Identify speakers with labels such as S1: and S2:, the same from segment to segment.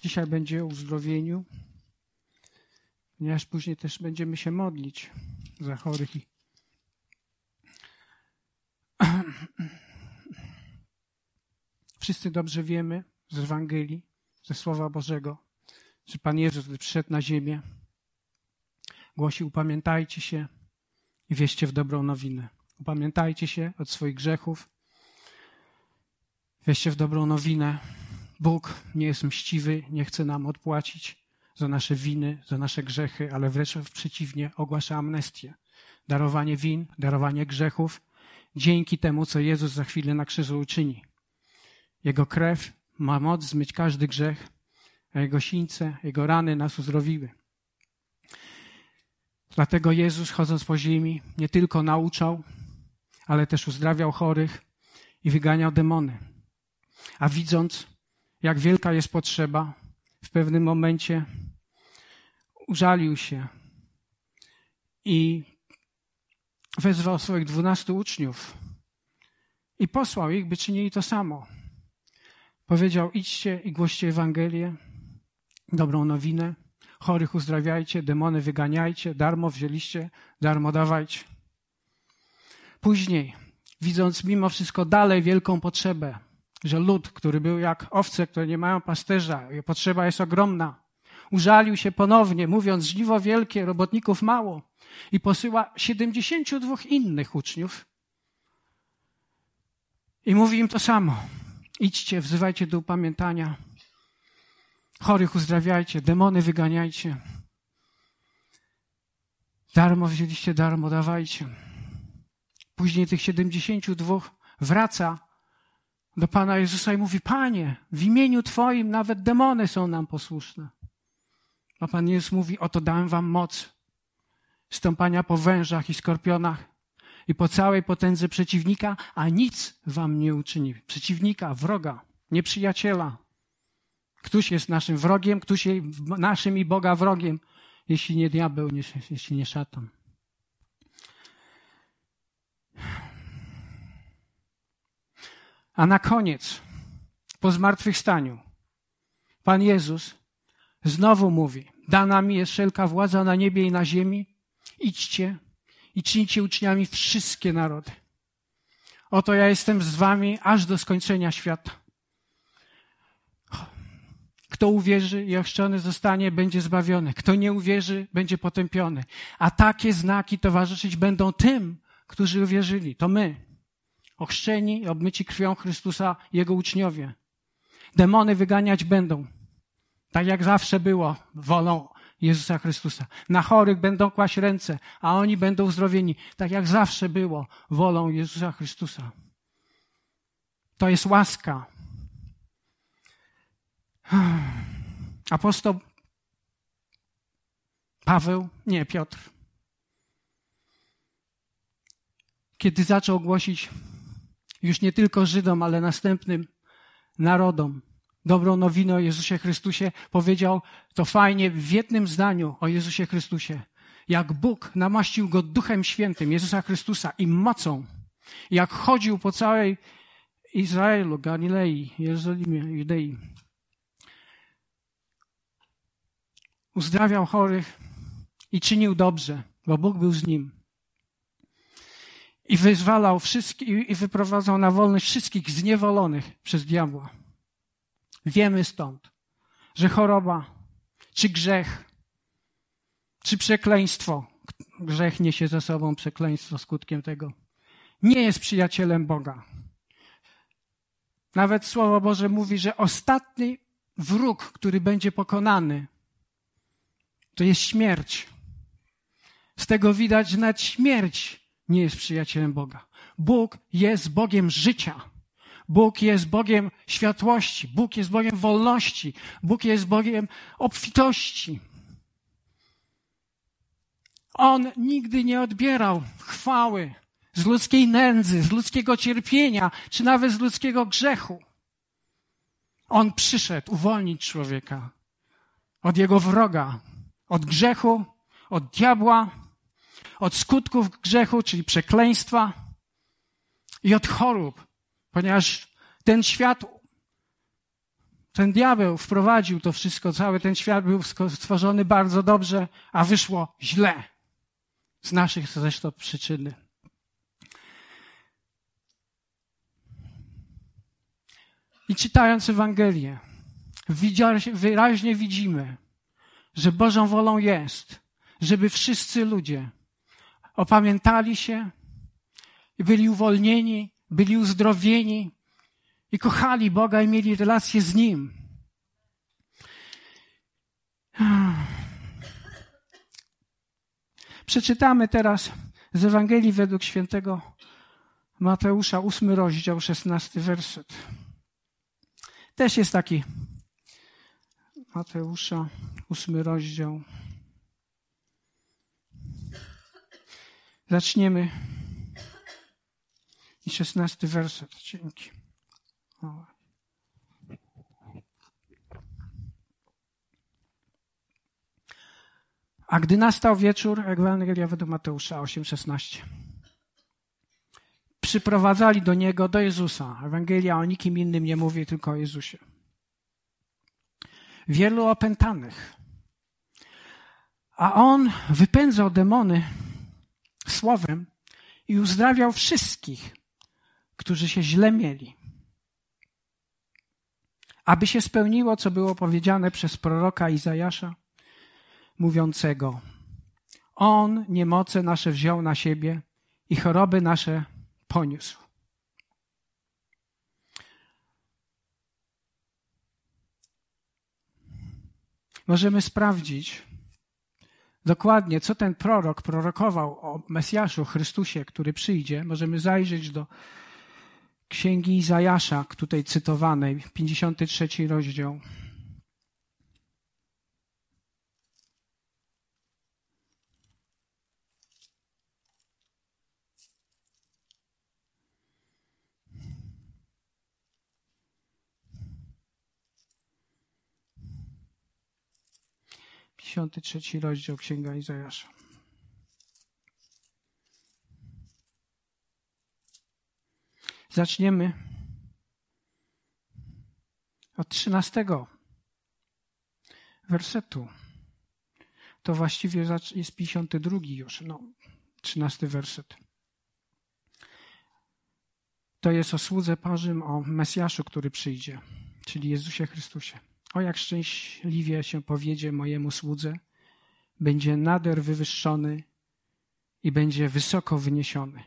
S1: Dzisiaj będzie o uzdrowieniu, ponieważ później też będziemy się modlić za chorych. Wszyscy dobrze wiemy z Ewangelii, ze Słowa Bożego, że Pan Jezus, gdy przyszedł na ziemię, głosił: upamiętajcie się i wierzcie w dobrą nowinę. Upamiętajcie się od swoich grzechów, wierzcie w dobrą nowinę. Bóg nie jest mściwy, nie chce nam odpłacić za nasze winy, za nasze grzechy, ale wręcz przeciwnie, ogłasza amnestię. Darowanie win, darowanie grzechów, dzięki temu, co Jezus za chwilę na krzyżu uczyni. Jego krew ma moc zmyć każdy grzech, a Jego sińce, Jego rany nas uzdrowiły. Dlatego Jezus, chodząc po ziemi, nie tylko nauczał, ale też uzdrawiał chorych i wyganiał demony. A widząc, jak wielka jest potrzeba, w pewnym momencie użalił się i wezwał swoich 12 uczniów i posłał ich, by czynili to samo. Powiedział: idźcie i głoście Ewangelię, dobrą nowinę, chorych uzdrawiajcie, demony wyganiajcie, darmo wzięliście, darmo dawajcie. Później, widząc mimo wszystko dalej wielką potrzebę, że lud, który był jak owce, które nie mają pasterza, potrzeba jest ogromna, użalił się ponownie, mówiąc: żniwo wielkie, robotników mało, i posyła 72 innych uczniów i mówi im to samo: idźcie, wzywajcie do upamiętania, chorych uzdrawiajcie, demony wyganiajcie, darmo wzięliście, darmo dawajcie. Później tych 72 wraca do Pana Jezusa i mówi: Panie, w imieniu Twoim nawet demony są nam posłuszne. A Pan Jezus mówi: oto dałem wam moc stąpania po wężach i skorpionach i po całej potędze przeciwnika, a nic wam nie uczyni. Przeciwnika, wroga, nieprzyjaciela. Któż jest naszym wrogiem, któż jest naszym i Boga wrogiem, jeśli nie diabeł, jeśli nie szatan. A na koniec, po zmartwychwstaniu, Pan Jezus znowu mówi: dana mi jest wszelka władza na niebie i na ziemi. Idźcie i czyńcie uczniami wszystkie narody. Oto ja jestem z wami aż do skończenia świata. Kto uwierzy i ochrzczony zostanie, będzie zbawiony. Kto nie uwierzy, będzie potępiony. A takie znaki towarzyszyć będą tym, którzy uwierzyli. To my, ochrzczeni i obmyci krwią Chrystusa, Jego uczniowie. Demony wyganiać będą, tak jak zawsze było, wolą Jezusa Chrystusa. Na chorych będą kłaść ręce, a oni będą uzdrowieni, tak jak zawsze było, wolą Jezusa Chrystusa. To jest łaska. Apostoł Piotr, kiedy zaczął głosić już nie tylko Żydom, ale następnym narodom dobrą nowinę o Jezusie Chrystusie, powiedział to fajnie w jednym zdaniu o Jezusie Chrystusie. Jak Bóg namaścił Go Duchem Świętym, Jezusa Chrystusa, i mocą, jak chodził po całej Izraelu, Galilei, Jerozolimie, Judei, uzdrawiał chorych i czynił dobrze, bo Bóg był z nim. I wyzwalał wszystkich i wyprowadzał na wolność wszystkich zniewolonych przez diabła. Wiemy stąd, że choroba, czy grzech, czy przekleństwo, grzech niesie za sobą przekleństwo skutkiem tego, nie jest przyjacielem Boga. Nawet Słowo Boże mówi, że ostatni wróg, który będzie pokonany, to jest śmierć. Z tego widać, że nawet śmierć nie jest przyjacielem Boga. Bóg jest Bogiem życia. Bóg jest Bogiem światłości. Bóg jest Bogiem wolności. Bóg jest Bogiem obfitości. On nigdy nie odbierał chwały z ludzkiej nędzy, z ludzkiego cierpienia, czy nawet z ludzkiego grzechu. On przyszedł uwolnić człowieka od jego wroga, od grzechu, od diabła, od skutków grzechu, czyli przekleństwa i od chorób, ponieważ ten świat ten diabeł wprowadził to wszystko, cały ten świat był stworzony bardzo dobrze, a wyszło źle. Z naszych zresztą przyczyn. I czytając Ewangelię, wyraźnie widzimy, że Bożą wolą jest, żeby wszyscy ludzie opamiętali się i byli uwolnieni, byli uzdrowieni i kochali Boga i mieli relacje z Nim. Przeczytamy teraz z Ewangelii według świętego Mateusza, 8 rozdział, 16 werset. Też jest taki Mateusza, 8 rozdział. Zaczniemy. I 16 werset. Dzięki. A gdy nastał wieczór, Ewangelia według Mateusza 8:16. Przyprowadzali do Niego, do Jezusa. Ewangelia o nikim innym nie mówi, tylko o Jezusie. Wielu opętanych. A On wypędzał demony słowem i uzdrawiał wszystkich, którzy się źle mieli. Aby się spełniło, co było powiedziane przez proroka Izajasza, mówiącego: On niemoce nasze wziął na siebie i choroby nasze poniósł. Możemy sprawdzić dokładnie, co ten prorok prorokował o Mesjaszu, Chrystusie, który przyjdzie. Możemy zajrzeć do Księgi Izajasza, tutaj cytowanej, 53 rozdział. Trzeci rozdział Księga Izajasza. Zaczniemy od 13 wersetu. To właściwie jest 52 już, 13 werset. To jest o słudze Bożym, o Mesjaszu, który przyjdzie, czyli Jezusie Chrystusie. O, jak szczęśliwie się powiedzie mojemu słudze, będzie nader wywyższony i będzie wysoko wyniesiony.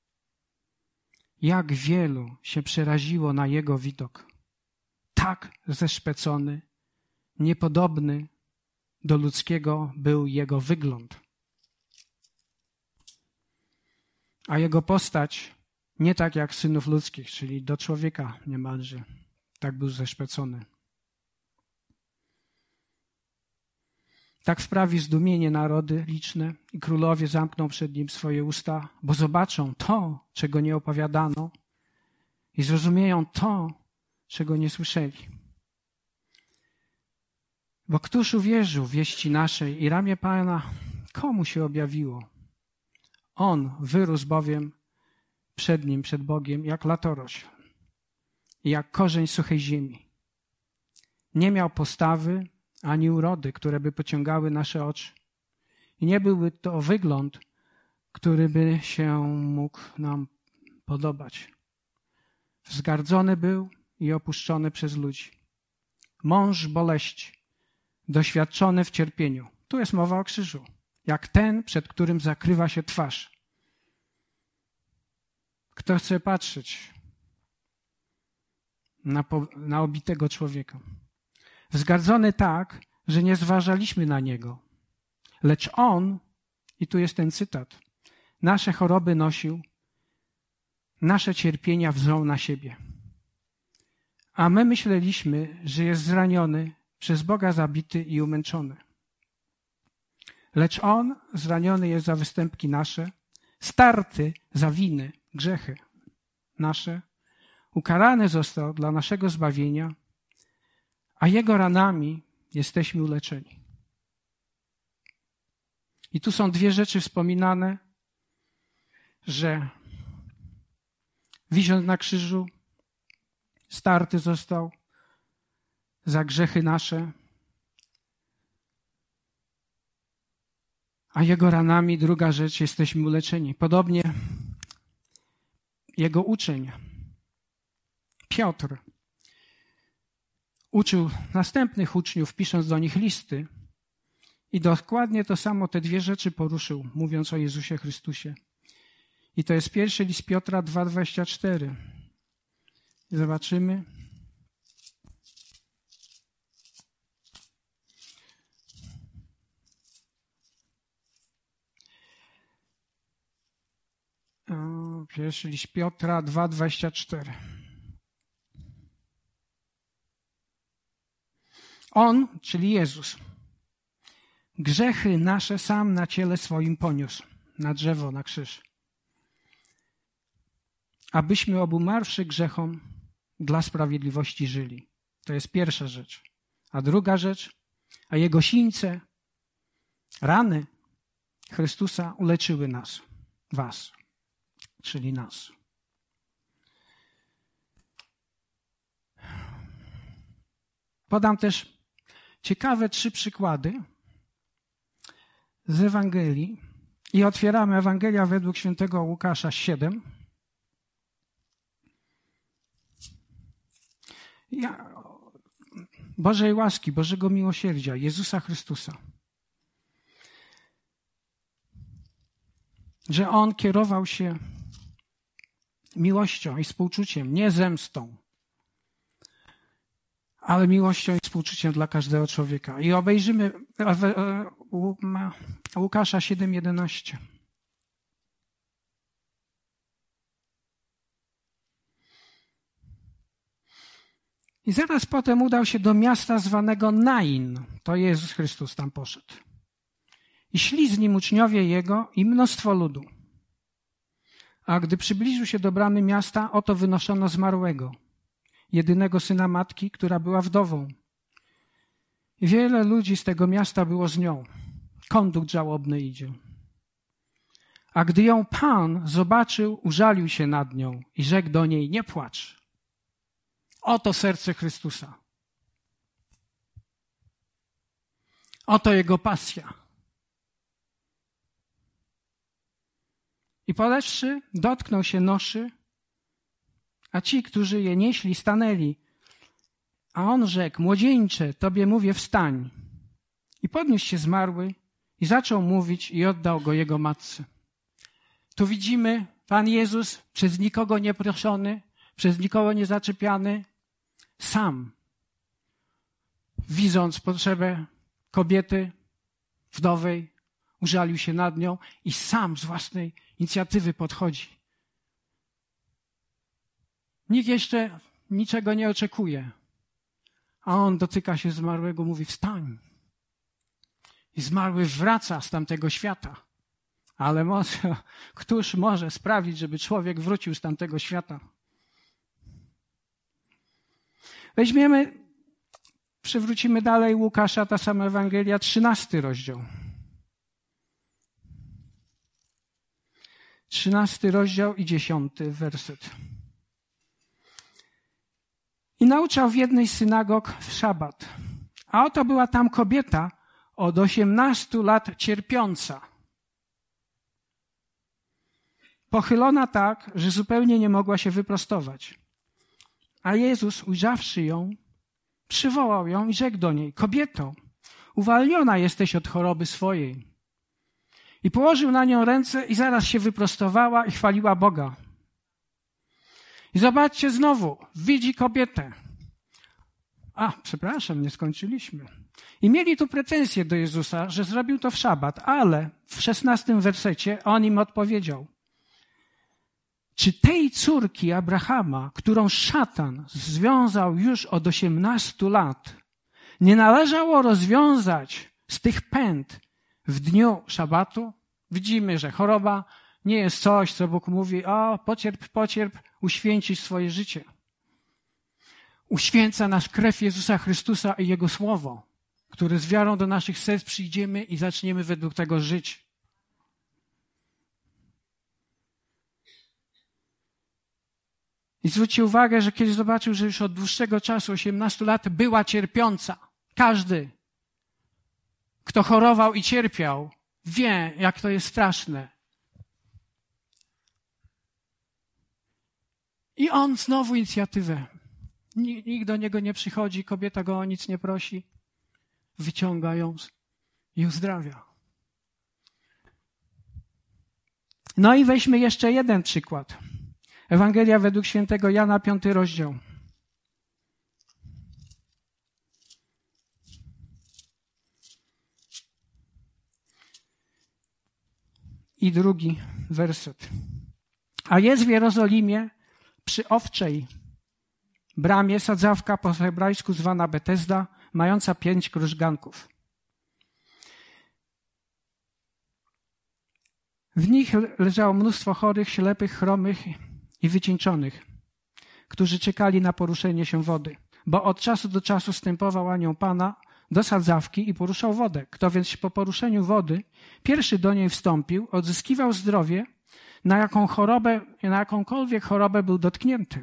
S1: Jak wielu się przeraziło na jego widok. Tak zeszpecony, niepodobny do ludzkiego był jego wygląd. A jego postać nie tak jak synów ludzkich, czyli do człowieka niemalże. Tak był zeszpecony. Tak wprawi zdumienie narody liczne i królowie zamkną przed nim swoje usta, bo zobaczą to, czego nie opowiadano i zrozumieją to, czego nie słyszeli. Bo któż uwierzył wieści naszej i ramię Pana komu się objawiło? On wyrósł bowiem przed nim, przed Bogiem, jak latorośl i jak korzeń suchej ziemi. Nie miał postawy ani urody, które by pociągały nasze oczy. I nie byłby to wygląd, który by się mógł nam podobać. Wzgardzony był i opuszczony przez ludzi. Mąż boleści, doświadczony w cierpieniu. Tu jest mowa o krzyżu. Jak ten, przed którym zakrywa się twarz. Kto chce patrzeć na obitego człowieka? Wzgardzony tak, że nie zważaliśmy na niego. Lecz on, i tu jest ten cytat, nasze choroby nosił, nasze cierpienia wziął na siebie. A my myśleliśmy, że jest zraniony, przez Boga zabity i umęczony. Lecz on zraniony jest za występki nasze, starty za winy, grzechy nasze, ukarany został dla naszego zbawienia, a jego ranami jesteśmy uleczeni. I tu są dwie rzeczy wspominane, że wisiąc na krzyżu, starty został za grzechy nasze, a Jego ranami, druga rzecz, jesteśmy uleczeni. Podobnie Jego uczeń, Piotr, uczył następnych uczniów, pisząc do nich listy i dokładnie to samo, te dwie rzeczy poruszył, mówiąc o Jezusie Chrystusie. I to jest pierwszy list Piotra 2,24. Zobaczymy. Pierwszy list Piotra 2,24. On, czyli Jezus, grzechy nasze sam na ciele swoim poniósł, na drzewo, na krzyż, abyśmy obumarłszy grzechom dla sprawiedliwości żyli. To jest pierwsza rzecz. A druga rzecz, a Jego sińce, rany Chrystusa uleczyły nas, was, czyli nas. Podam też ciekawe 3 przykłady z Ewangelii i otwieramy Ewangelia według świętego Łukasza 7. Bożej łaski, Bożego miłosierdzia, Jezusa Chrystusa. Że On kierował się miłością i współczuciem, nie zemstą, ale miłością i współczuciem dla każdego człowieka. I obejrzymy Łukasza 7:11. I zaraz potem udał się do miasta zwanego Nain. To Jezus Chrystus tam poszedł. I szli z nim uczniowie Jego i mnóstwo ludu. A gdy przybliżył się do bramy miasta, oto wynoszono zmarłego, jedynego syna matki, która była wdową. I wiele ludzi z tego miasta było z nią. Kondukt żałobny idzie. A gdy ją Pan zobaczył, użalił się nad nią i rzekł do niej: nie płacz. Oto serce Chrystusa. Oto Jego pasja. I podeszłszy, dotknął się noszy, a ci, którzy je nieśli, stanęli. A on rzekł: młodzieńcze, tobie mówię, wstań. I podniósł się zmarły i zaczął mówić i oddał go jego matce. Tu widzimy, Pan Jezus, przez nikogo nie proszony, przez nikogo nie zaczepiany, sam, widząc potrzebę kobiety wdowej, użalił się nad nią i sam z własnej inicjatywy podchodzi. Nikt jeszcze niczego nie oczekuje, a on dotyka się zmarłego, mówi: wstań. I zmarły wraca z tamtego świata. Ale któż może sprawić, żeby człowiek wrócił z tamtego świata? Przywrócimy dalej Łukasza, ta sama Ewangelia, 13 rozdział. 13 rozdział i 10 werset. I nauczał w jednej z synagog w szabat. A oto była tam kobieta od 18 lat cierpiąca. Pochylona tak, że zupełnie nie mogła się wyprostować. A Jezus, ujrzawszy ją, przywołał ją i rzekł do niej: kobieto, uwolniona jesteś od choroby swojej. I położył na nią ręce i zaraz się wyprostowała i chwaliła Boga. I zobaczcie znowu, widzi kobietę. Nie skończyliśmy. I mieli tu pretensje do Jezusa, że zrobił to w szabat, ale w 16 wersecie on im odpowiedział: czy tej córki Abrahama, którą szatan związał już od 18 lat, nie należało rozwiązać z tych pęd w dniu szabatu? Widzimy, że choroba nie jest coś, co Bóg mówi: pocierp, uświęcisz swoje życie. Uświęca nas krew Jezusa Chrystusa i Jego Słowo, które z wiarą do naszych serc przyjdziemy i zaczniemy według tego żyć. I zwróćcie uwagę, że kiedy zobaczył, że już od dłuższego czasu, 18 lat, była cierpiąca. Każdy, kto chorował i cierpiał, wie, jak to jest straszne. I on znowu inicjatywę. Nikt do niego nie przychodzi, kobieta go o nic nie prosi. Wyciąga ją i uzdrawia. No i weźmy jeszcze jeden przykład. Ewangelia według świętego Jana, 5 rozdział. I 2 werset. A jest w Jerozolimie przy Owczej bramie sadzawka po hebrajsku zwana Betesda, mająca 5 krużganków. W nich leżało mnóstwo chorych, ślepych, chromych i wycieńczonych, którzy czekali na poruszenie się wody, bo od czasu do czasu stępował anioł Pana do sadzawki i poruszał wodę. Kto więc po poruszeniu wody pierwszy do niej wstąpił, odzyskiwał zdrowie, na jakąkolwiek chorobę był dotknięty.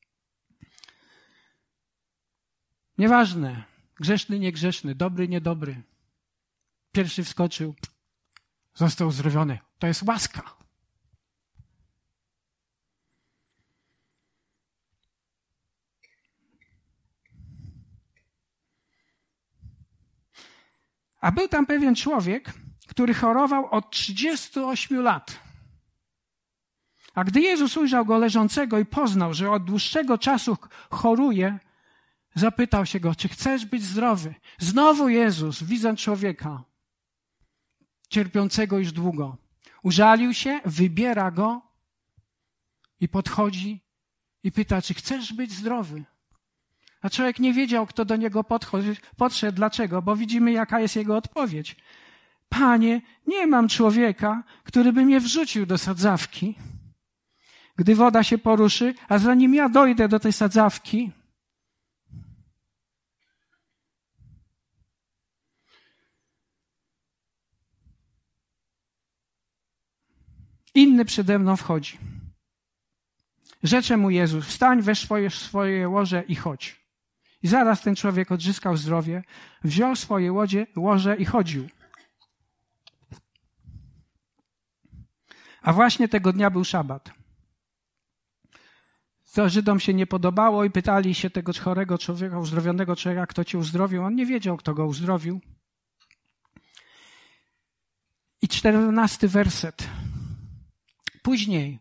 S1: Nieważne, grzeszny, niegrzeszny, dobry, niedobry. Pierwszy wskoczył, został uzdrowiony. To jest łaska. A był tam pewien człowiek, który chorował od 38 lat. A gdy Jezus ujrzał go leżącego i poznał, że od dłuższego czasu choruje, zapytał się go, czy chcesz być zdrowy? Znowu Jezus, widząc człowieka cierpiącego już długo, użalił się, wybiera go i podchodzi i pyta, czy chcesz być zdrowy? A człowiek nie wiedział, kto do niego podszedł. Dlaczego? Bo widzimy, jaka jest jego odpowiedź. Panie, nie mam człowieka, który by mnie wrzucił do sadzawki, gdy woda się poruszy, a zanim ja dojdę do tej sadzawki, inny przede mną wchodzi. Rzecze mu Jezus, wstań, weź swoje łoże i chodź. I zaraz ten człowiek odzyskał zdrowie, wziął swoje łoże i chodził. A właśnie tego dnia był szabat. To Żydom się nie podobało i pytali się tego chorego człowieka, uzdrowionego człowieka, kto cię uzdrowił. On nie wiedział, kto go uzdrowił. I 14 werset. Później,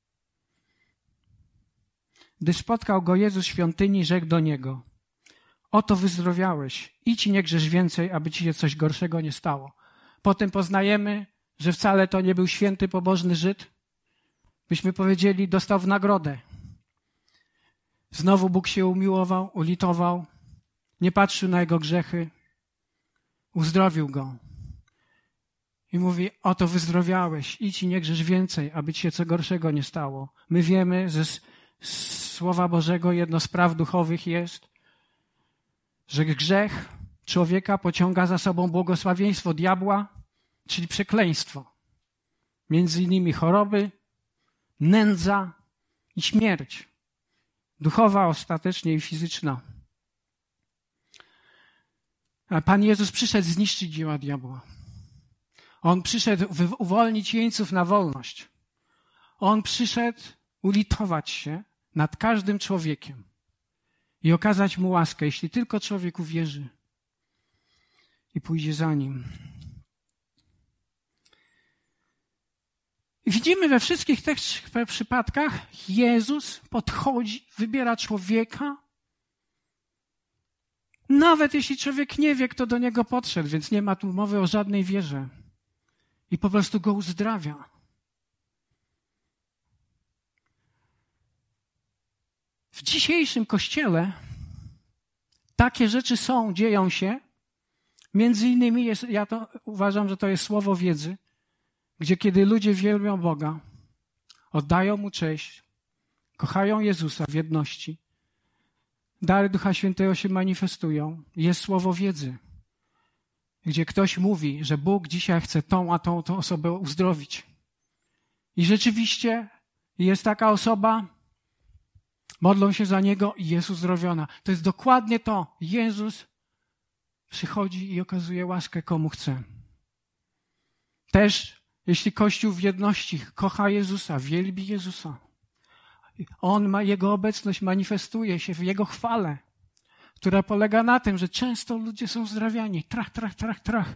S1: gdy spotkał go Jezus w świątyni, rzekł do niego, oto wyzdrowiałeś, idź i nie grzesz więcej, aby ci się coś gorszego nie stało. Potem poznajemy, że wcale to nie był święty, pobożny Żyd. Byśmy powiedzieli, dostał w nagrodę. Znowu Bóg się umiłował, ulitował, nie patrzył na jego grzechy, uzdrowił go. I mówi, oto wyzdrowiałeś, idź i nie grzesz więcej, aby ci się co gorszego nie stało. My wiemy, że z Słowa Bożego jedno z praw duchowych jest, że grzech człowieka pociąga za sobą błogosławieństwo diabła, czyli przekleństwo. Między innymi choroby, nędza i śmierć. Duchowa ostatecznie i fizyczna. A Pan Jezus przyszedł zniszczyć dzieła diabła. On przyszedł uwolnić jeńców na wolność. On przyszedł ulitować się nad każdym człowiekiem i okazać mu łaskę, jeśli tylko człowiek uwierzy i pójdzie za nim. I widzimy we wszystkich tych przypadkach, Jezus podchodzi, wybiera człowieka, nawet jeśli człowiek nie wie, kto do niego podszedł, więc nie ma tu mowy o żadnej wierze. I po prostu go uzdrawia. W dzisiejszym Kościele takie rzeczy dzieją się. Między innymi ja to uważam, że to jest słowo wiedzy, gdzie kiedy ludzie wielbią Boga, oddają Mu cześć, kochają Jezusa w jedności, dary Ducha Świętego się manifestują. Jest słowo wiedzy, gdzie ktoś mówi, że Bóg dzisiaj chce tą osobę uzdrowić. I rzeczywiście jest taka osoba, Modlą się za niego i jest uzdrowiona. To jest dokładnie to. Jezus przychodzi i okazuje łaskę komu chce. Też, jeśli Kościół w jedności kocha Jezusa, wielbi Jezusa, Jego obecność manifestuje się w Jego chwale, która polega na tym, że często ludzie są uzdrawiani. Trach, trach, trach, trach.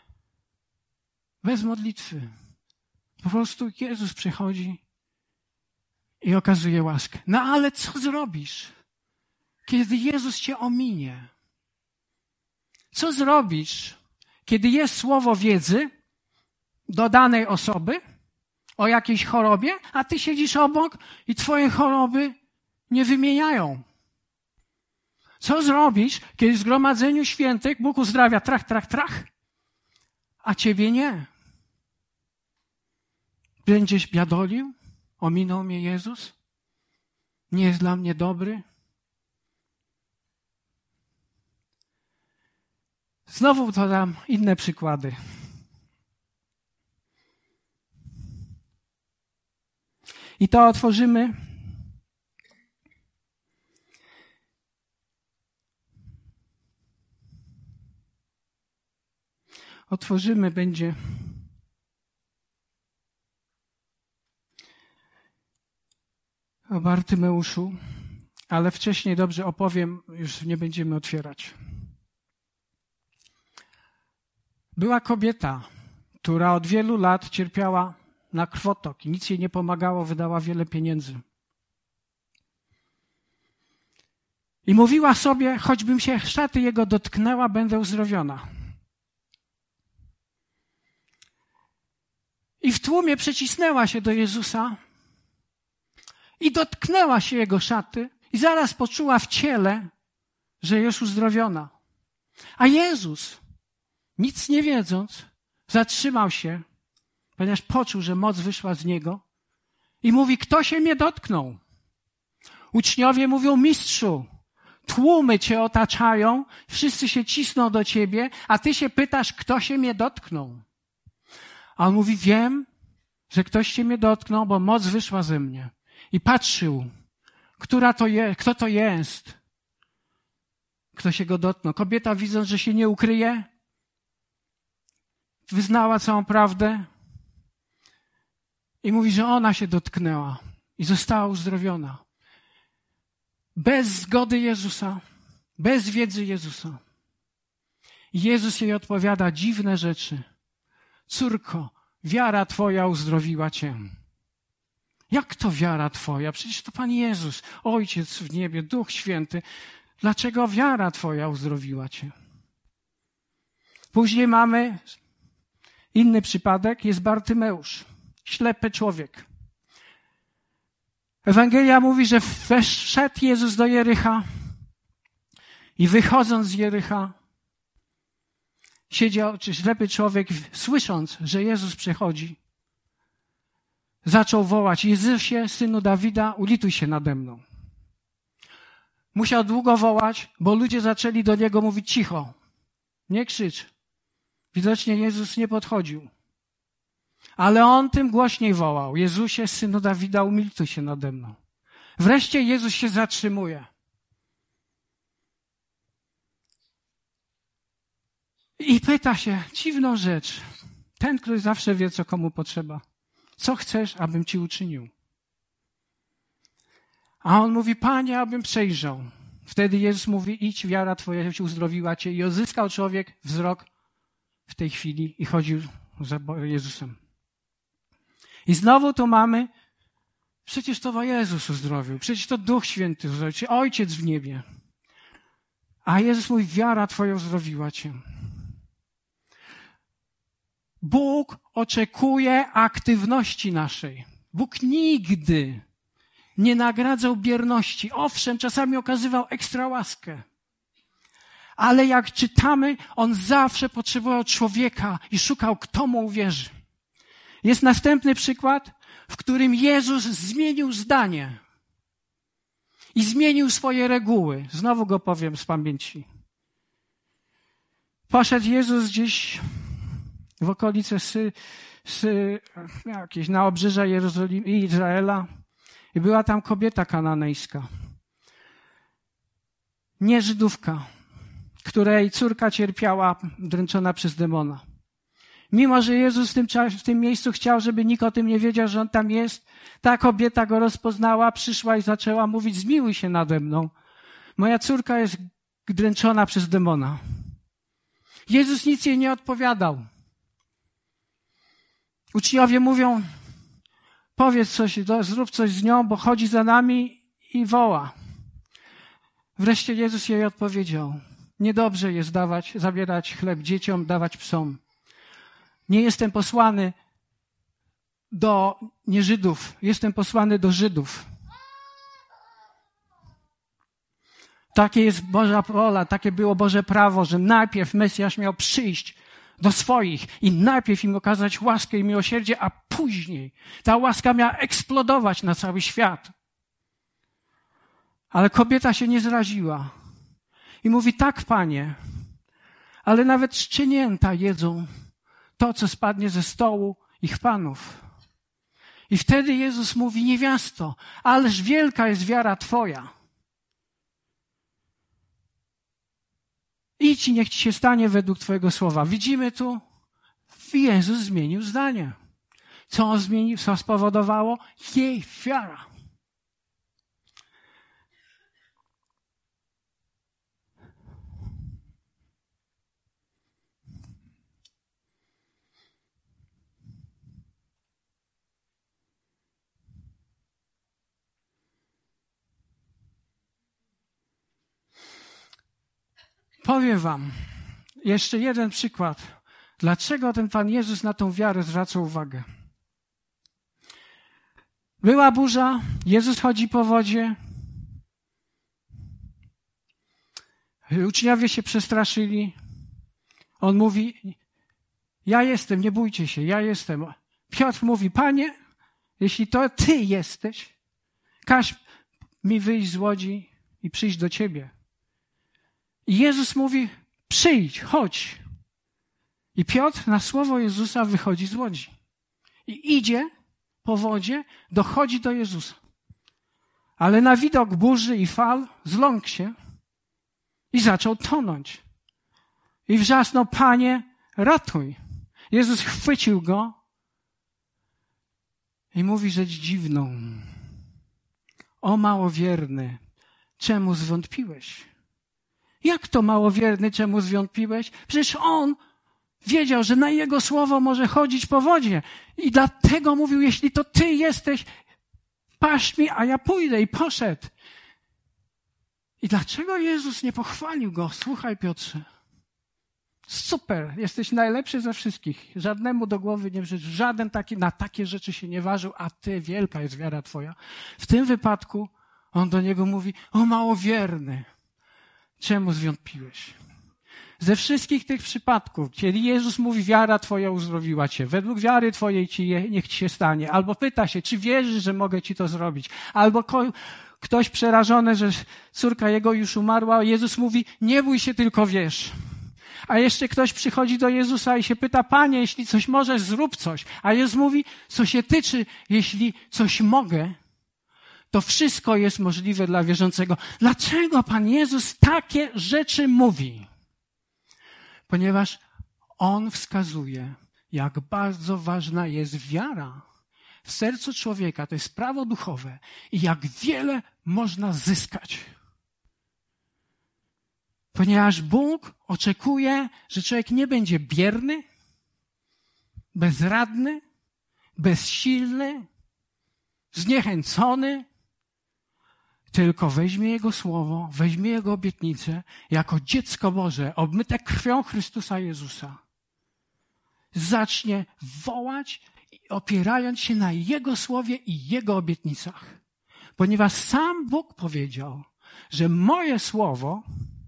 S1: Bez modlitwy. Po prostu Jezus przychodzi i okazuje łaskę. No ale co zrobisz, kiedy Jezus cię ominie? Co zrobisz, kiedy jest słowo wiedzy do danej osoby o jakiejś chorobie, a ty siedzisz obok i twoje choroby nie wymieniają? Co zrobisz, kiedy w zgromadzeniu świętych Bóg uzdrawia trach, trach, trach, a ciebie nie? Będziesz biadolił? Ominął mnie Jezus? Nie jest dla mnie dobry? Znowu podam inne przykłady. I to otworzymy będzie o Bartymeuszu, ale wcześniej dobrze opowiem, już nie będziemy otwierać. Była kobieta, która od wielu lat cierpiała na krwotok i nic jej nie pomagało, wydała wiele pieniędzy. I mówiła sobie, choćbym się szaty jego dotknęła, będę uzdrowiona. I w tłumie przycisnęła się do Jezusa i dotknęła się jego szaty i zaraz poczuła w ciele, że jest uzdrowiona. A Jezus, nic nie wiedząc, zatrzymał się, ponieważ poczuł, że moc wyszła z niego i mówi, kto się mnie dotknął? Uczniowie mówią, mistrzu, tłumy cię otaczają, wszyscy się cisną do ciebie, a ty się pytasz, kto się mnie dotknął? A on mówi, wiem, że ktoś się mnie dotknął, bo moc wyszła ze mnie. I patrzył, kto to jest, kto się go dotknął. Kobieta, widząc, że się nie ukryje, wyznała całą prawdę i mówi, że ona się dotknęła i została uzdrowiona. Bez zgody Jezusa, bez wiedzy Jezusa. I Jezus jej odpowiada dziwne rzeczy. Córko, wiara twoja uzdrowiła cię. Jak to wiara twoja? Przecież to Pan Jezus, Ojciec w niebie, Duch Święty. Dlaczego wiara twoja uzdrowiła cię? Później mamy inny przypadek, jest Bartymeusz, ślepy człowiek. Ewangelia mówi, że wszedł Jezus do Jericha i wychodząc z Jericha siedział, czy ślepy człowiek, słysząc, że Jezus przychodzi, zaczął wołać, Jezusie, Synu Dawida, ulituj się nade mną. Musiał długo wołać, bo ludzie zaczęli do niego mówić cicho, nie krzycz. Widocznie Jezus nie podchodził. Ale on tym głośniej wołał, Jezusie, Synu Dawida, ulituj się nade mną. Wreszcie Jezus się zatrzymuje. I pyta się, dziwną rzecz, ten, który zawsze wie, co komu potrzeba. Co chcesz, abym ci uczynił? A on mówi, Panie, abym przejrzał. Wtedy Jezus mówi, idź, wiara twoja się uzdrowiła cię. I odzyskał człowiek wzrok w tej chwili i chodził za Jezusem. I znowu tu mamy, przecież to Jezus uzdrowił, przecież to Duch Święty uzdrowił, czy Ojciec w niebie. A Jezus mówi, wiara twoja uzdrowiła cię. Bóg oczekuje aktywności naszej. Bóg nigdy nie nagradzał bierności. Owszem, czasami okazywał ekstra łaskę. Ale jak czytamy, On zawsze potrzebował człowieka i szukał, kto mu uwierzy. Jest następny przykład, w którym Jezus zmienił zdanie i zmienił swoje reguły. Znowu go powiem z pamięci. Poszedł Jezus gdzieś w okolice jakieś na obrzeża Izraela I była tam kobieta kananejska, nie Żydówka, której córka cierpiała dręczona przez demona. Mimo że Jezus w tym miejscu chciał, żeby nikt o tym nie wiedział, że On tam jest, ta kobieta Go rozpoznała, przyszła i zaczęła mówić: zmiłuj się nade mną. Moja córka jest dręczona przez demona. Jezus nic jej nie odpowiadał. Uczniowie mówią: powiedz coś, zrób coś z nią, bo chodzi za nami i woła. Wreszcie Jezus jej odpowiedział: niedobrze jest zabierać chleb dzieciom, dawać psom. Nie jestem posłany do nieżydów, jestem posłany do Żydów. Takie jest Boża wola, takie było Boże prawo, że najpierw Mesjasz miał przyjść do swoich i najpierw im okazać łaskę i miłosierdzie, a później ta łaska miała eksplodować na cały świat. Ale kobieta się nie zraziła i mówi: tak, Panie, ale nawet szczenięta jedzą to, co spadnie ze stołu ich panów. I wtedy Jezus mówi: niewiasto, ależ wielka jest wiara Twoja. Idź i niech Ci się stanie według Twojego słowa. Widzimy tu, Jezus zmienił zdanie. Co On zmienił? Co spowodowało? Jej wiara. Powiem wam jeszcze jeden przykład, dlaczego ten Pan Jezus na tą wiarę zwraca uwagę. Była burza, Jezus chodzi po wodzie. Uczniowie się przestraszyli. On mówi: ja jestem, nie bójcie się, ja jestem. Piotr mówi: Panie, jeśli to Ty jesteś, każ mi wyjść z łodzi i przyjść do Ciebie. I Jezus mówi: przyjdź, chodź. I Piotr na słowo Jezusa wychodzi z łodzi. I idzie po wodzie, dochodzi do Jezusa. Ale na widok burzy i fal zląkł się i zaczął tonąć. I wrzasnął: Panie, ratuj. Jezus chwycił go i mówi rzecz dziwną: o małowierny, czemu zwątpiłeś? Jak to małowierny, czemu zwątpiłeś? Przecież on wiedział, że na jego słowo może chodzić po wodzie. I dlatego mówił: jeśli to Ty jesteś, paść mi, a ja pójdę. I poszedł. I dlaczego Jezus nie pochwalił go? Słuchaj, Piotrze, super, jesteś najlepszy ze wszystkich. Żadnemu do głowy nie przyszedł, żaden na takie rzeczy się nie ważył, a Ty, wielka jest wiara Twoja. W tym wypadku on do niego mówi: o małowierny, czemu zwątpiłeś? Ze wszystkich tych przypadków, kiedy Jezus mówi: wiara Twoja uzdrowiła Cię, według wiary Twojej niech Ci się stanie, albo pyta się: czy wierzysz, że mogę Ci to zrobić, albo ktoś przerażony, że córka jego już umarła, Jezus mówi: nie bój się, tylko wierz. A jeszcze ktoś przychodzi do Jezusa i się pyta: Panie, jeśli coś możesz, zrób coś. A Jezus mówi: co się tyczy, jeśli coś mogę, to wszystko jest możliwe dla wierzącego. Dlaczego Pan Jezus takie rzeczy mówi? Ponieważ On wskazuje, jak bardzo ważna jest wiara w sercu człowieka. To jest prawo duchowe i jak wiele można zyskać. Ponieważ Bóg oczekuje, że człowiek nie będzie bierny, bezradny, bezsilny, zniechęcony, tylko weźmie Jego słowo, weźmie Jego obietnicę jako dziecko Boże, obmyte krwią Chrystusa Jezusa. Zacznie wołać, opierając się na Jego słowie i Jego obietnicach. Ponieważ sam Bóg powiedział, że moje słowo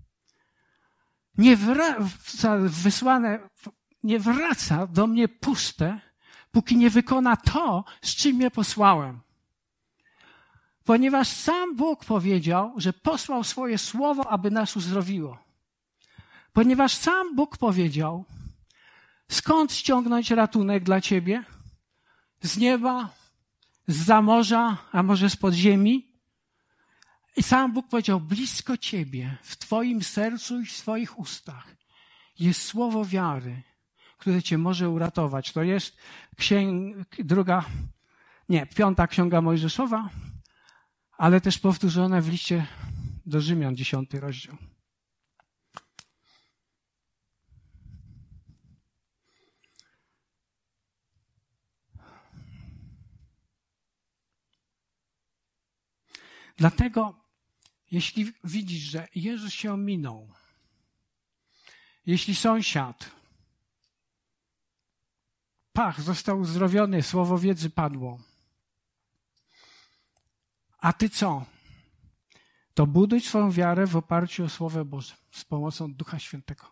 S1: nie wraca do mnie puste, póki nie wykona to, z czym mnie posłałem. Ponieważ sam Bóg powiedział, że posłał swoje słowo, aby nas uzdrowiło. Ponieważ sam Bóg powiedział: skąd ściągnąć ratunek dla ciebie? Z nieba, zza morza, a może z podziemi. I sam Bóg powiedział, blisko ciebie, w twoim sercu i w swoich ustach jest słowo wiary, które cię może uratować. To jest Piąta Księga Mojżeszowa, ale też powtórzone w liście do Rzymian, 10 rozdział. Dlatego, jeśli widzisz, że Jezus się ominął, jeśli sąsiad, został uzdrowiony, słowo wiedzy padło, a ty co? To buduj swoją wiarę w oparciu o Słowo Boże z pomocą Ducha Świętego.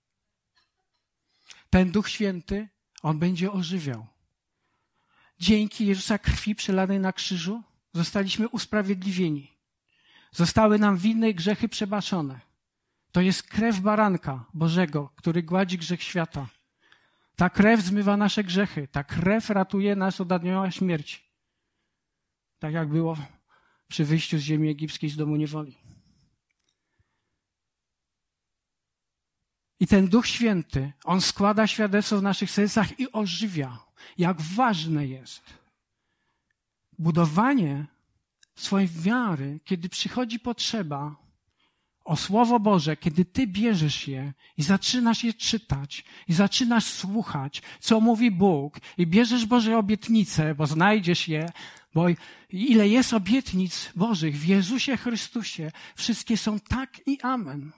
S1: Ten Duch Święty, On będzie ożywiał. Dzięki Jezusa krwi przelanej na krzyżu zostaliśmy usprawiedliwieni. Zostały nam winy i grzechy przebaczone. To jest krew baranka Bożego, który gładzi grzech świata. Ta krew zmywa nasze grzechy. Ta krew ratuje nas od anioła śmierci. Tak jak było przy wyjściu z ziemi egipskiej, z domu niewoli. I ten Duch Święty, On składa świadectwo w naszych sercach i ożywia. Jak ważne jest budowanie swojej wiary, kiedy przychodzi potrzeba o Słowo Boże, kiedy ty bierzesz je i zaczynasz je czytać i zaczynasz słuchać, co mówi Bóg i bierzesz Boże obietnice, bo znajdziesz je, bo ile jest obietnic Bożych w Jezusie Chrystusie, wszystkie są tak i amen.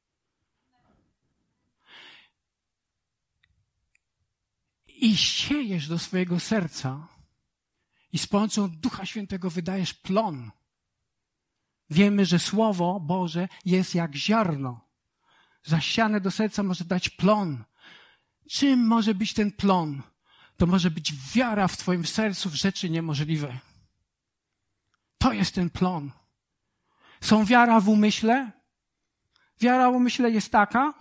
S1: I siejesz do swojego serca i z pomocą Ducha Świętego wydajesz plon. Wiemy, że Słowo Boże jest jak ziarno. Zasiane do serca może dać plon. Czym może być ten plon? To może być wiara w twoim sercu w rzeczy niemożliwe. To jest ten plon. Są wiara w umyśle. Wiara w umyśle jest taka,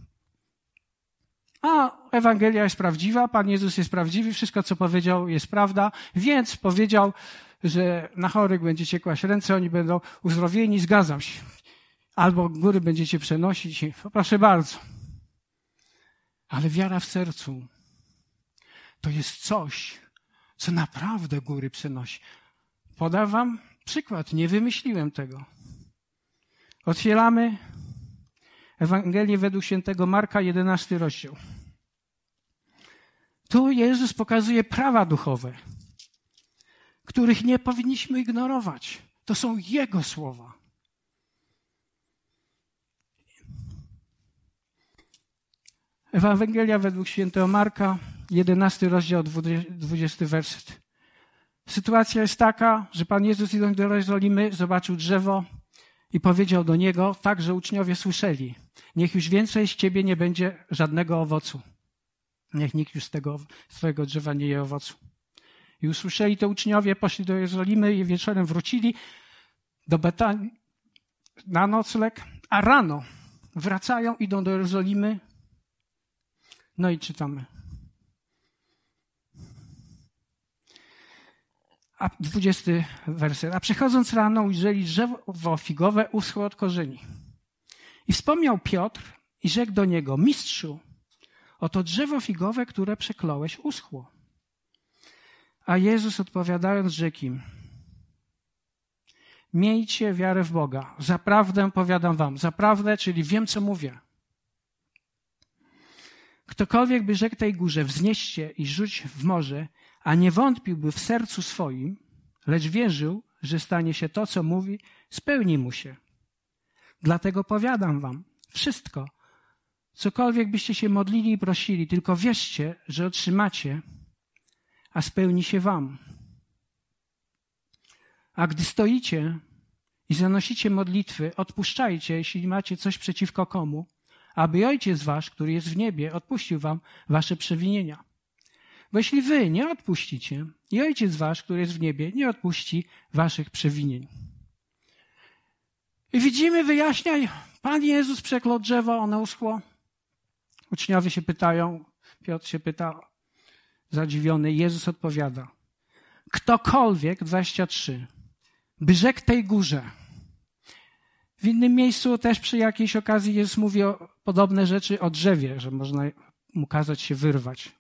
S1: a Ewangelia jest prawdziwa, Pan Jezus jest prawdziwy, wszystko co powiedział jest prawda, więc powiedział, że na chorych będziecie kłaść ręce, oni będą uzdrowieni, zgadzam się. Albo góry będziecie przenosić, proszę bardzo. Ale wiara w sercu to jest coś, co naprawdę góry przenosi. Podam wam przykład, nie wymyśliłem tego. Otwieramy Ewangelię według świętego Marka, 11 rozdział. Tu Jezus pokazuje prawa duchowe, których nie powinniśmy ignorować. To są Jego słowa. Ewangelia według świętego Marka, 11 rozdział, 20 werset. Sytuacja jest taka, że Pan Jezus idąc do Jerozolimy zobaczył drzewo i powiedział do niego, tak, że uczniowie słyszeli, niech już więcej z ciebie nie będzie żadnego owocu. Niech nikt już z twojego drzewa nie je owocu. I usłyszeli to uczniowie, poszli do Jerozolimy i wieczorem wrócili do Betanii na nocleg, a rano wracają, idą do Jerozolimy. No i czytamy. A 20 werset. A przychodząc rano ujrzeli drzewo figowe uschło od korzeni. I wspomniał Piotr i rzekł do niego, mistrzu, oto drzewo figowe, które przekląłeś, uschło. A Jezus odpowiadając rzekł im, miejcie wiarę w Boga. Zaprawdę powiadam wam. Zaprawdę, czyli wiem, co mówię. Ktokolwiek by rzekł tej górze, wznieś się i rzuć w morze, a nie wątpiłby w sercu swoim, lecz wierzył, że stanie się to, co mówi, spełni mu się. Dlatego powiadam wam, wszystko, cokolwiek byście się modlili i prosili, tylko wierzcie, że otrzymacie, a spełni się wam. A gdy stoicie i zanosicie modlitwy, odpuszczajcie, jeśli macie coś przeciwko komu, aby Ojciec wasz, który jest w niebie, odpuścił wam wasze przewinienia. Bo jeśli wy nie odpuścicie, i Ojciec wasz, który jest w niebie, nie odpuści waszych przewinień. I widzimy, wyjaśniaj, Pan Jezus przeklął drzewo, ono uschło. Uczniowie się pytają, Piotr się pyta, zadziwiony, Jezus odpowiada. Ktokolwiek, 23, by rzekł tej górze. W innym miejscu też przy jakiejś okazji Jezus mówi o podobne rzeczy o drzewie, że można mu kazać się wyrwać.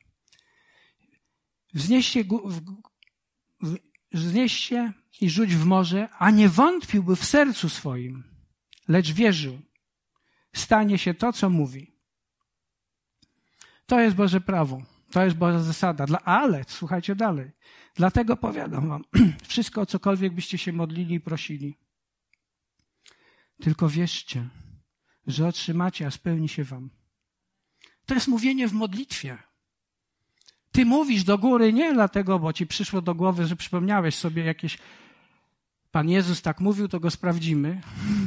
S1: Wznieście i rzuć w morze, a nie wątpiłby w sercu swoim, lecz wierzył. Stanie się to, co mówi. To jest Boże prawo. To jest Boża zasada. Ale, słuchajcie dalej. Dlatego powiadam wam, wszystko o cokolwiek byście się modlili i prosili. Tylko wierzcie, że otrzymacie, a spełni się wam. To jest mówienie w modlitwie. Ty mówisz do góry nie dlatego, bo ci przyszło do głowy, że przypomniałeś sobie jakieś... Pan Jezus tak mówił, to go sprawdzimy.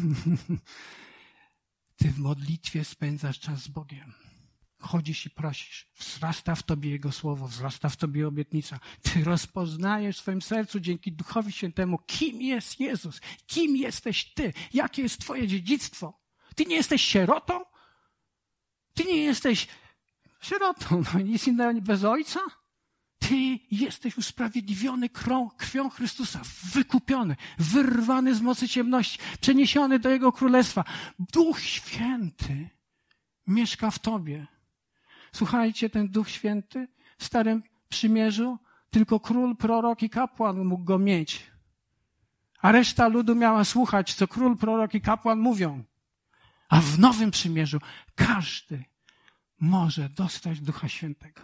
S1: Ty w modlitwie spędzasz czas z Bogiem. Chodzisz i prosisz. Wzrasta w tobie Jego słowo, wzrasta w tobie obietnica. Ty rozpoznajesz w swoim sercu dzięki Duchowi Świętemu, kim jest Jezus, kim jesteś ty, jakie jest twoje dziedzictwo. Ty nie jesteś sierotą? Ty nie jesteś sierotą, no nic innego bez Ojca? Ty jesteś usprawiedliwiony krwią Chrystusa, wykupiony, wyrwany z mocy ciemności, przeniesiony do Jego Królestwa. Duch Święty mieszka w tobie. Słuchajcie, ten Duch Święty w Starym Przymierzu tylko król, prorok i kapłan mógł go mieć. A reszta ludu miała słuchać, co król, prorok i kapłan mówią. A w Nowym Przymierzu każdy może dostać Ducha Świętego.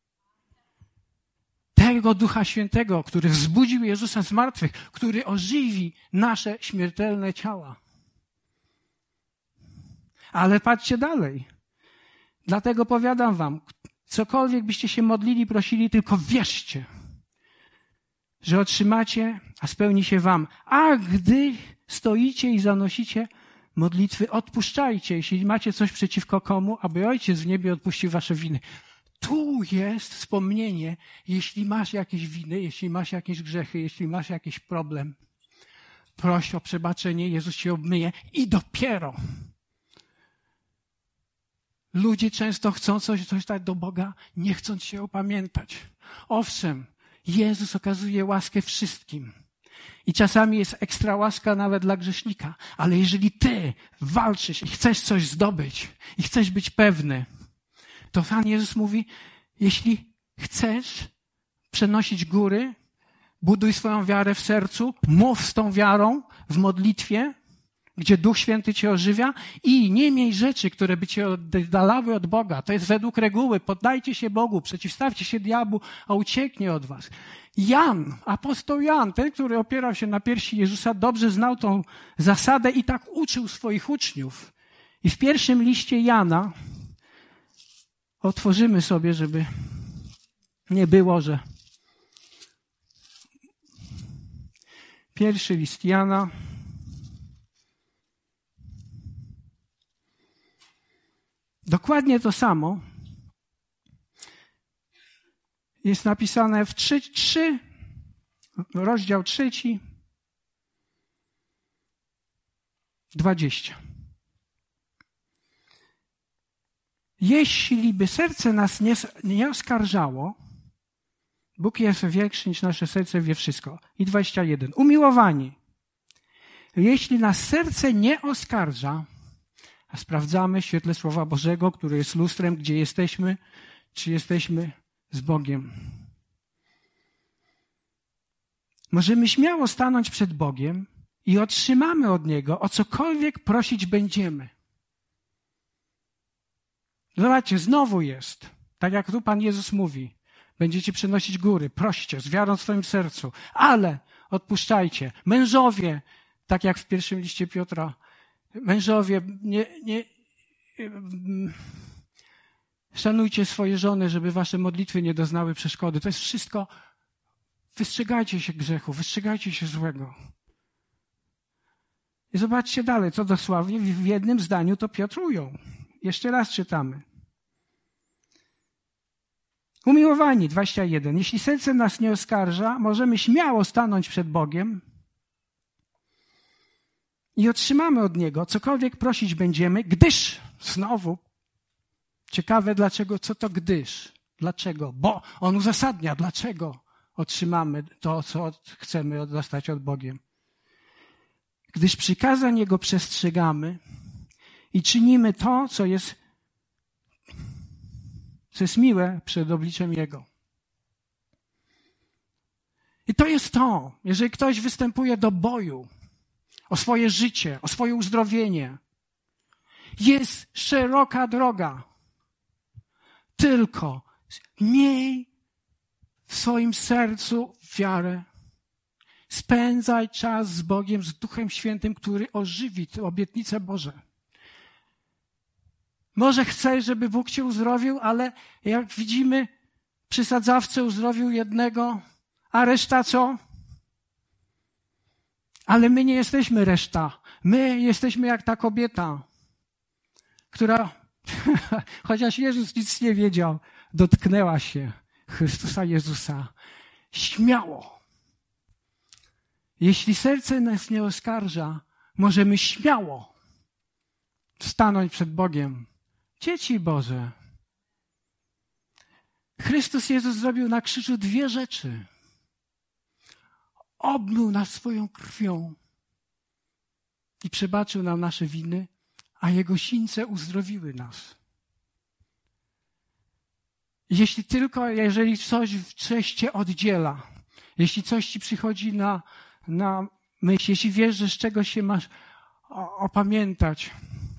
S1: Tego Ducha Świętego, który wzbudził Jezusa z martwych, który ożywi nasze śmiertelne ciała. Ale patrzcie dalej. Dlatego powiadam wam, cokolwiek byście się modlili, prosili, tylko wierzcie, że otrzymacie, a spełni się wam. A gdy stoicie i zanosicie modlitwy, odpuszczajcie, jeśli macie coś przeciwko komu, aby Ojciec w niebie odpuścił wasze winy. Tu jest wspomnienie, jeśli masz jakieś winy, jeśli masz jakieś grzechy, jeśli masz jakiś problem, proś o przebaczenie, Jezus cię obmyje i dopiero. Ludzie często chcą coś dać do Boga, nie chcąc się opamiętać. Owszem, Jezus okazuje łaskę wszystkim. I czasami jest ekstra łaska nawet dla grzesznika. Ale jeżeli ty walczysz i chcesz coś zdobyć i chcesz być pewny, to Pan Jezus mówi, jeśli chcesz przenosić góry, buduj swoją wiarę w sercu, mów z tą wiarą w modlitwie, gdzie Duch Święty cię ożywia i nie miej rzeczy, które by cię oddalały od Boga. To jest według reguły. Poddajcie się Bogu, przeciwstawcie się diabłu, a ucieknie od was. Jan, apostoł Jan, ten, który opierał się na piersi Jezusa, dobrze znał tą zasadę i tak uczył swoich uczniów. I w pierwszym liście Jana otworzymy sobie, żeby nie było, że pierwszy list Jana, dokładnie to samo jest napisane w 3, rozdział 3, 20. Jeśli by serce nas nie oskarżało, Bóg jest większy niż nasze serce, wie wszystko. I 21. Umiłowani, jeśli nas serce nie oskarża, a sprawdzamy w świetle Słowa Bożego, które jest lustrem, gdzie jesteśmy, czy jesteśmy z Bogiem. Możemy śmiało stanąć przed Bogiem i otrzymamy od Niego, o cokolwiek prosić będziemy. Zobaczcie, znowu jest, tak jak tu Pan Jezus mówi, będziecie przenosić góry, proście, z wiarą w swoim sercu, ale odpuszczajcie. Mężowie, tak jak w pierwszym liście Piotra, mężowie, szanujcie swoje żony, żeby wasze modlitwy nie doznały przeszkody. To jest wszystko, wystrzegajcie się grzechu, wystrzegajcie się złego. I zobaczcie dalej, co dosłownie w jednym zdaniu to Piotr ujął. Jeszcze raz czytamy. Umiłowani, 21. Jeśli serce nas nie oskarża, możemy śmiało stanąć przed Bogiem i otrzymamy od Niego, cokolwiek prosić będziemy, gdyż, znowu, ciekawe dlaczego, co to gdyż? Dlaczego? Bo On uzasadnia, dlaczego otrzymamy to, co chcemy dostać od Bogiem. Gdyż przykazań Jego przestrzegamy i czynimy to, co jest miłe przed obliczem Jego. I to jest to, jeżeli ktoś występuje do boju o swoje życie, o swoje uzdrowienie, jest szeroka droga. Tylko miej w swoim sercu wiarę. Spędzaj czas z Bogiem, z Duchem Świętym, który ożywi te obietnice Boże. Może chcesz, żeby Bóg cię uzdrowił, ale jak widzimy, przy sadzawce uzdrowił jednego, a reszta co? Ale my nie jesteśmy reszta. My jesteśmy jak ta kobieta, która, chociaż Jezus nic nie wiedział, dotknęła się Chrystusa Jezusa. Śmiało. Jeśli serce nas nie oskarża, możemy śmiało stanąć przed Bogiem. Dzieci Boże. Chrystus Jezus zrobił na krzyżu 2 rzeczy. Obmył nas swoją krwią i przebaczył nam nasze winy, a Jego sińce uzdrowiły nas. Jeżeli coś cię oddziela, jeśli coś ci przychodzi na myśl, jeśli wiesz, że z czegoś się masz opamiętać,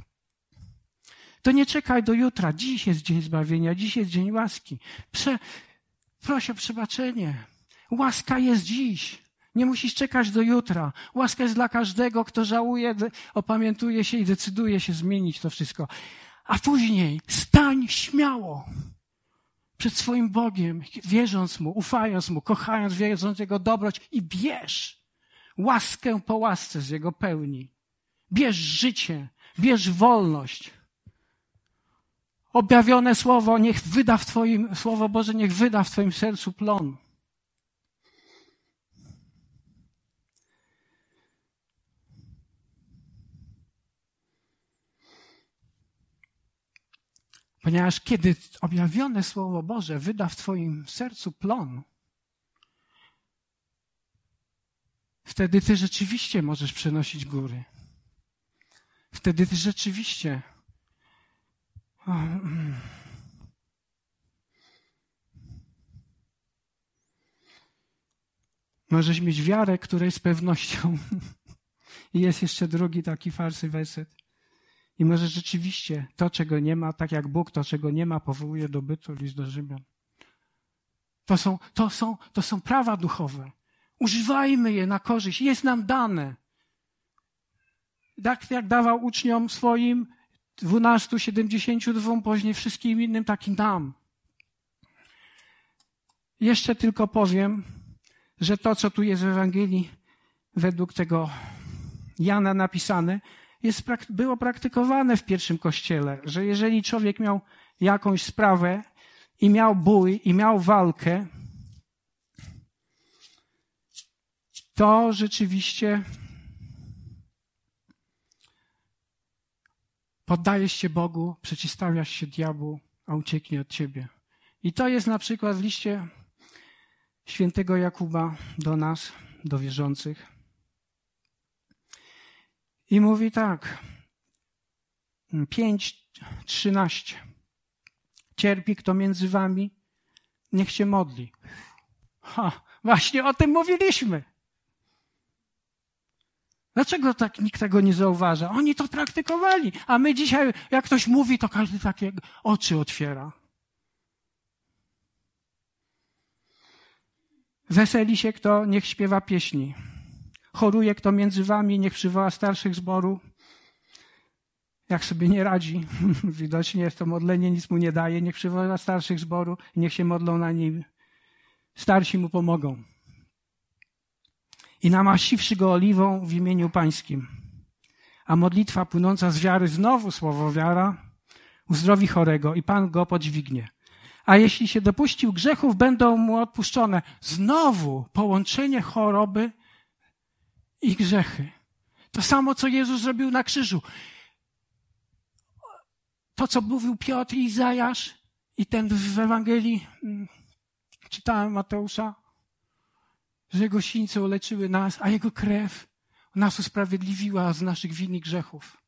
S1: to nie czekaj do jutra. Dziś jest dzień zbawienia, dziś jest dzień łaski. Proś o przebaczenie. Łaska jest dziś. Nie musisz czekać do jutra. Łaska jest dla każdego, kto żałuje, opamiętuje się i decyduje się zmienić to wszystko. A później stań śmiało przed swoim Bogiem, wierząc Mu, ufając Mu, kochając, wierząc Jego dobroć i bierz łaskę po łasce z Jego pełni. Bierz życie, bierz wolność. Objawione Słowo Słowo Boże niech wyda w Twoim sercu plon. Ponieważ kiedy objawione Słowo Boże wyda w Twoim sercu plon, wtedy Ty rzeczywiście możesz przenosić góry. Wtedy Ty rzeczywiście możesz mieć wiarę, której z pewnością. I jest jeszcze drugi taki farsy werset. I może rzeczywiście to, czego nie ma, tak jak Bóg to, czego nie ma, powołuje do bytu, list do Rzymian. To są prawa duchowe. Używajmy je na korzyść. Jest nam dane. Tak jak dawał uczniom swoim, 12, 72, później wszystkim innym, tak i nam. Jeszcze tylko powiem, że to, co tu jest w Ewangelii, według tego Jana napisane, było praktykowane w pierwszym kościele, że jeżeli człowiek miał jakąś sprawę i miał bój, i miał walkę, to rzeczywiście poddajesz się Bogu, przeciwstawiasz się diabłu, a ucieknie od ciebie. I to jest na przykład w liście świętego Jakuba do nas, do wierzących. I mówi tak, 5:13. Cierpi kto między wami, niech się modli. Właśnie o tym mówiliśmy. Dlaczego tak nikt tego nie zauważa? Oni to praktykowali, a my dzisiaj, jak ktoś mówi, to każdy takie oczy otwiera. Weseli się kto, niech śpiewa pieśni. Choruje kto między wami, niech przywoła starszych zboru. Jak sobie nie radzi, widocznie to modlenie nic mu nie daje, niech przywoła starszych zboru i niech się modlą na nim. Starsi mu pomogą. I namaściwszy go oliwą w imieniu Pańskim. A modlitwa płynąca z wiary, znowu słowo wiara, uzdrowi chorego i Pan go podźwignie. A jeśli się dopuścił grzechów, będą mu odpuszczone. Znowu połączenie choroby i grzechy. To samo, co Jezus zrobił na krzyżu. To, co mówił Piotr i Izajasz i ten w Ewangelii, czytałem Mateusza, że Jego sińce uleczyły nas, a Jego krew nas usprawiedliwiła z naszych win i grzechów.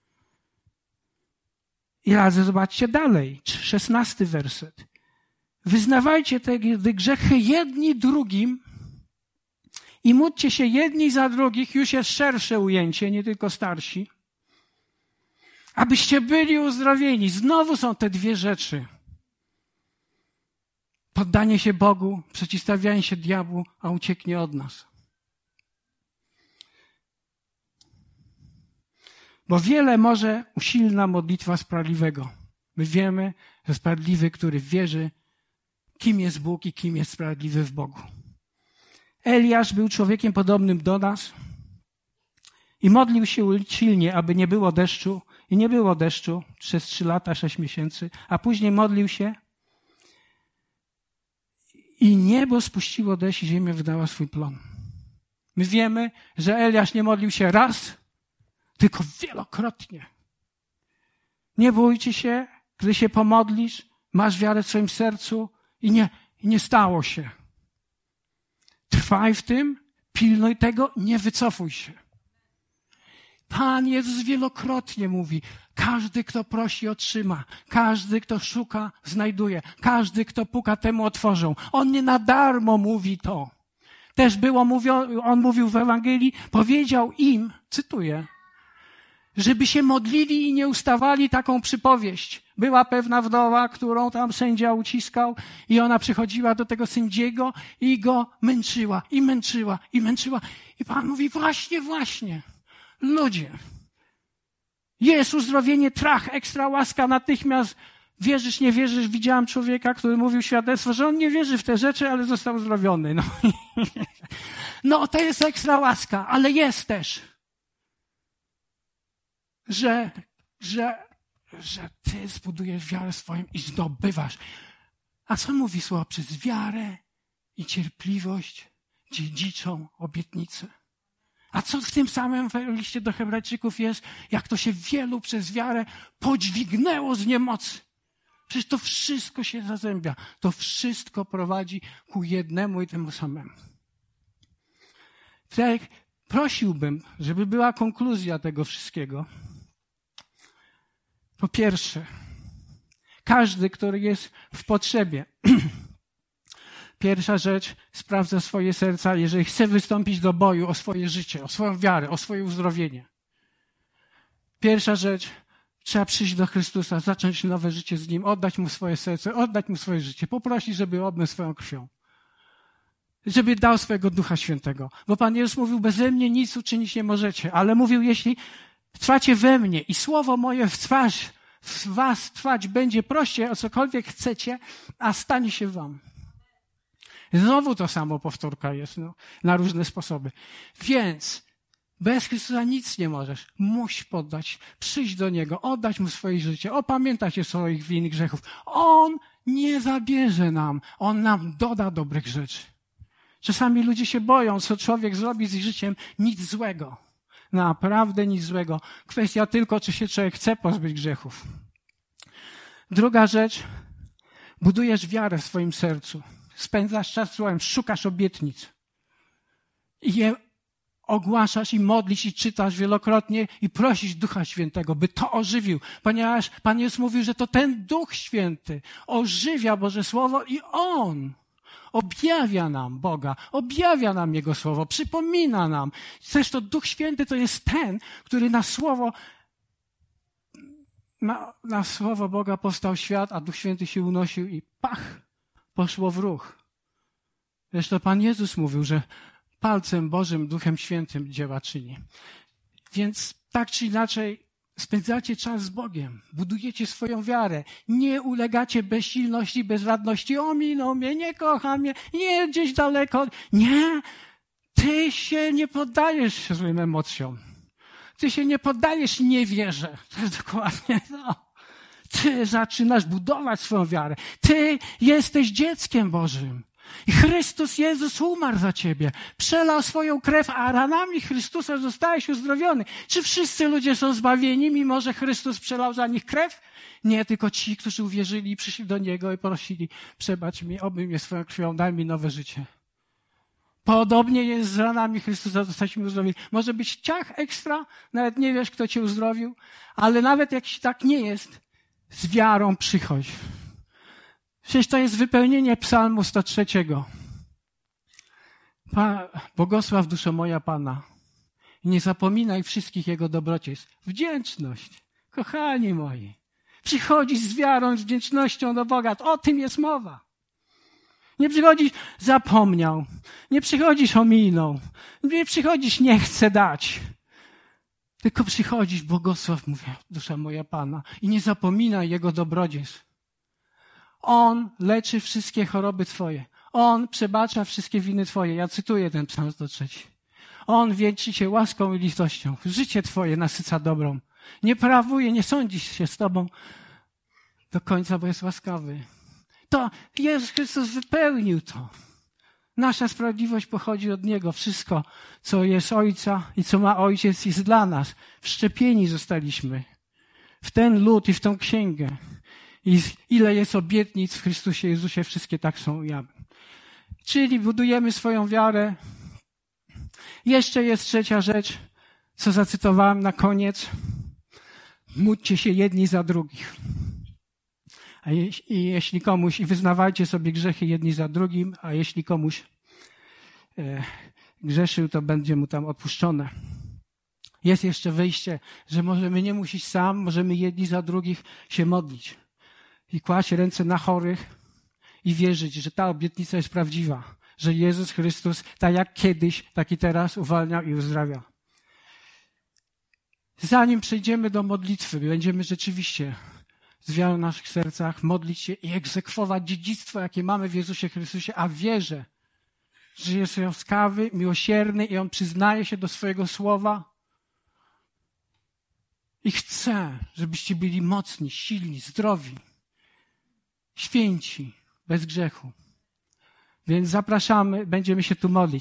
S1: I razem zobaczcie dalej, 16 werset. Wyznawajcie te grzechy jedni drugim i módlcie się jedni za drugich, już jest szersze ujęcie, nie tylko starsi, abyście byli uzdrowieni. Znowu są te dwie rzeczy. Poddanie się Bogu, przeciwstawianie się diabłu, a ucieknie od nas. Bo wiele może usilna modlitwa sprawiedliwego. My wiemy, że sprawiedliwy, który wierzy, kim jest Bóg i kim jest sprawiedliwy w Bogu. Eliasz był człowiekiem podobnym do nas i modlił się usilnie, aby nie było deszczu. I nie było deszczu przez 3 lata, 6 miesięcy, a później modlił się i niebo spuściło deszcz i ziemia wydała swój plon. My wiemy, że Eliasz nie modlił się raz, tylko wielokrotnie. Nie bójcie się, gdy się pomodlisz, masz wiarę w swoim sercu i nie stało się. Trwaj w tym, pilnuj tego, nie wycofuj się. Pan Jezus wielokrotnie mówi, każdy, kto prosi, otrzyma. Każdy, kto szuka, znajduje. Każdy, kto puka, temu otworzą. On nie na darmo mówi to. Też on mówił w Ewangelii, powiedział im, cytuję, żeby się modlili i nie ustawali, taką przypowieść. Była pewna wdowa, którą tam sędzia uciskał i ona przychodziła do tego sędziego i go męczyła, i męczyła, i męczyła. I Pan mówi, właśnie. Ludzie, jest uzdrowienie, trach, ekstra łaska, natychmiast wierzysz, nie wierzysz. Widziałem człowieka, który mówił świadectwo, że on nie wierzy w te rzeczy, ale został uzdrowiony. No to jest ekstra łaska, ale jest też, że ty zbudujesz wiarę swoją i zdobywasz. A co mówi słowo? Przez wiarę i cierpliwość dziedziczą obietnicę. A co w tym samym liście do Hebrajczyków jest? Jak to się wielu przez wiarę podźwignęło z niemocy. Przecież to wszystko się zazębia. To wszystko prowadzi ku jednemu i temu samemu. Tak prosiłbym, żeby była konkluzja tego wszystkiego. Po pierwsze, każdy, który jest w potrzebie, pierwsza rzecz, sprawdza swoje serca, jeżeli chce wystąpić do boju o swoje życie, o swoją wiarę, o swoje uzdrowienie. Pierwsza rzecz, trzeba przyjść do Chrystusa, zacząć nowe życie z Nim, oddać Mu swoje serce, oddać Mu swoje życie, poprosić, żeby obmył swoją krwią. Żeby dał swojego Ducha Świętego. Bo Pan Jezus mówił, beze mnie nic uczynić nie możecie, ale mówił, jeśli trwacie we mnie i słowo moje w was trwać będzie, proście o cokolwiek chcecie, a stanie się wam. Znowu to samo powtórka jest, na różne sposoby. Więc bez Chrystusa nic nie możesz. Musisz poddać, przyjść do Niego, oddać Mu swoje życie, opamiętać się swoich win i grzechów. On nie zabierze nam, On nam doda dobrych rzeczy. Czasami ludzie się boją, co człowiek zrobi z ich życiem. Nic złego. Naprawdę nic złego. Kwestia tylko, czy się człowiek chce pozbyć grzechów. Druga rzecz, budujesz wiarę w swoim sercu. Spędzasz czas słowem, szukasz obietnic. I je ogłaszasz i modlisz i czytasz wielokrotnie i prosisz Ducha Świętego, by to ożywił. Ponieważ Pan Jezus mówił, że to ten Duch Święty ożywia Boże Słowo i On objawia nam Boga, objawia nam Jego Słowo, przypomina nam. Zresztą Duch Święty to jest ten, który na Słowo Boga powstał świat, a Duch Święty się unosił i pach, poszło w ruch. Zresztą Pan Jezus mówił, że palcem Bożym, Duchem Świętym dzieła czyni. Więc tak czy inaczej spędzacie czas z Bogiem, budujecie swoją wiarę, nie ulegacie bezsilności, bezradności. Ominął mnie, nie kocha mnie, nie gdzieś daleko. Nie, ty się nie poddajesz złym emocjom. Ty się nie poddajesz niewierze. To jest dokładnie to. Ty zaczynasz budować swoją wiarę. Ty jesteś dzieckiem Bożym. I Chrystus Jezus umarł za ciebie. Przelał swoją krew, a ranami Chrystusa zostałeś uzdrowiony. Czy wszyscy ludzie są zbawieni, mimo że Chrystus przelał za nich krew? Nie, tylko ci, którzy uwierzyli i przyszli do Niego i prosili, przebacz mi, obmyj mnie swoją krwią, daj mi nowe życie. Podobnie jest z ranami Chrystusa, zostaliśmy uzdrowieni. Może być ciach ekstra, nawet nie wiesz, kto cię uzdrowił, ale nawet jak tak nie jest, z wiarą przychodź. Przecież to jest wypełnienie Psalmu 103. Błogosław duszo moja Pana. I nie zapominaj wszystkich Jego dobrociectw. Wdzięczność, kochani moi. Przychodzisz z wiarą, z wdzięcznością do Boga. O tym jest mowa. Nie przychodzisz, zapomniał. Nie przychodzisz, ominął. Nie przychodzisz, nie chcę dać. Tylko przychodzisz, błogosław, mówię, dusza moja Pana. I nie zapominaj Jego dobrodziejstw. On leczy wszystkie choroby twoje. On przebacza wszystkie winy twoje. Ja cytuję ten Psalm 103. On wieńczy cię łaską i litością. Życie twoje nasyca dobrą. Nie prawuje, nie sądzi się z tobą do końca, bo jest łaskawy. To Jezus Chrystus wypełnił to. Nasza sprawiedliwość pochodzi od Niego. Wszystko, co jest Ojca i co ma Ojciec, jest dla nas. Wszczepieni zostaliśmy w ten lud i w tą księgę. I ile jest obietnic w Chrystusie Jezusie, wszystkie tak są jawy. Czyli budujemy swoją wiarę. Jeszcze jest trzecia rzecz, co zacytowałem na koniec. Módlcie się jedni za drugich. I jeśli komuś, i wyznawajcie sobie grzechy jedni za drugim, a jeśli komuś grzeszył, to będzie mu tam odpuszczone. Jest jeszcze wyjście, że możemy nie musieć sam, możemy jedni za drugich się modlić. I kłaść ręce na chorych i wierzyć, że ta obietnica jest prawdziwa. Że Jezus Chrystus, tak jak kiedyś, tak i teraz uwalnia i uzdrawia. Zanim przejdziemy do modlitwy, będziemy rzeczywiście z wiarą w naszych sercach modlić się i egzekwować dziedzictwo, jakie mamy w Jezusie Chrystusie, a wierzę, że jest łaskawy, miłosierny i On przyznaje się do swojego słowa i chce, żebyście byli mocni, silni, zdrowi, święci, bez grzechu. Więc zapraszamy, będziemy się tu modlić.